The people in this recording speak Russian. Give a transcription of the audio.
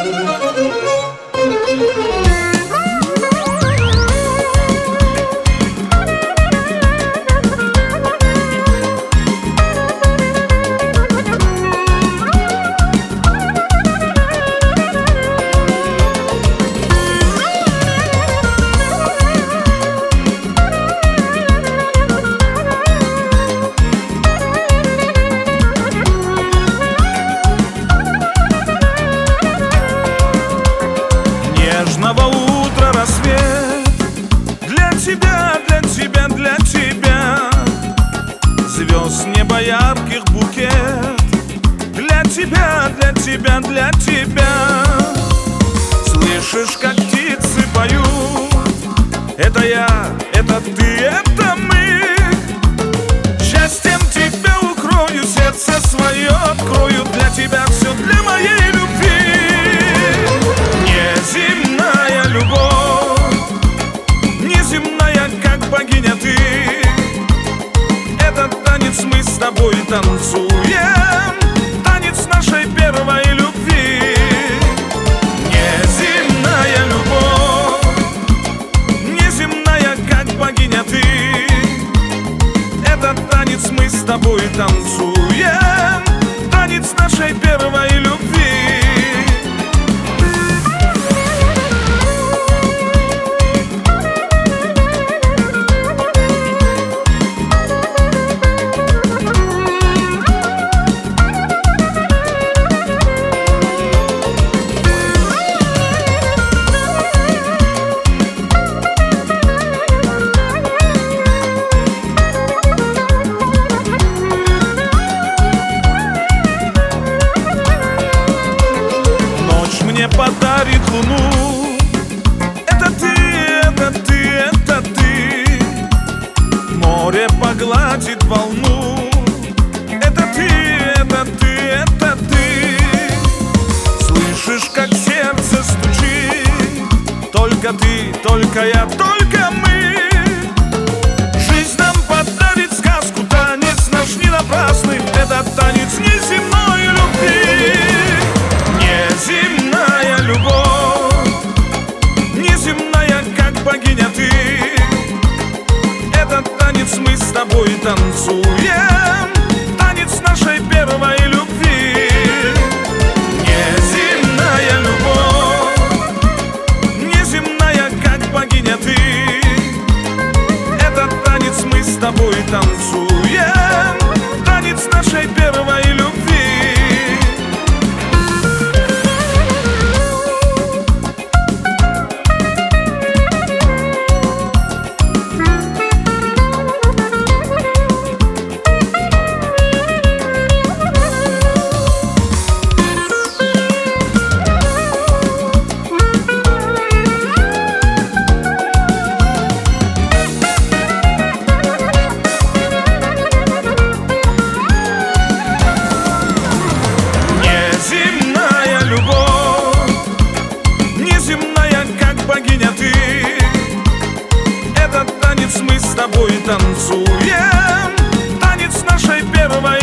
Нежного утра рассвет для тебя, для тебя, для тебя. Звезд неба ярких букет для тебя, для тебя, для тебя. Слышишь, как птицы поют? Это я, это ты, это мы. Счастьем тебя укрою, сердце свое открою. Для тебя все, для моей любви. Неземная любовь, неземная, как богиня ты. Этот танец мы с тобой танцуем, танец нашей первой любви. Неземная любовь, неземная, как богиня ты. Этот танец мы с тобой танцуем, танец нашей первой любви. Подарит луну. Это ты, это ты, это ты. Море погладит волну. Это ты, это ты, это ты. Слышишь, как сердце стучит? Только ты, только я, только мы. Жизнь нам подарит сказку, танец наш не напрасный. Этот танец неземной любви. Неземная любовь, неземная, как богиня ты. Этот танец мы с тобой танцуем, танец нашей первой любви. Неземная любовь, неземная, как богиня ты. Этот танец мы с тобой танцуем, танец нашей первой любви. Богиня ты, этот танец мы с тобой танцуем, танец нашей первой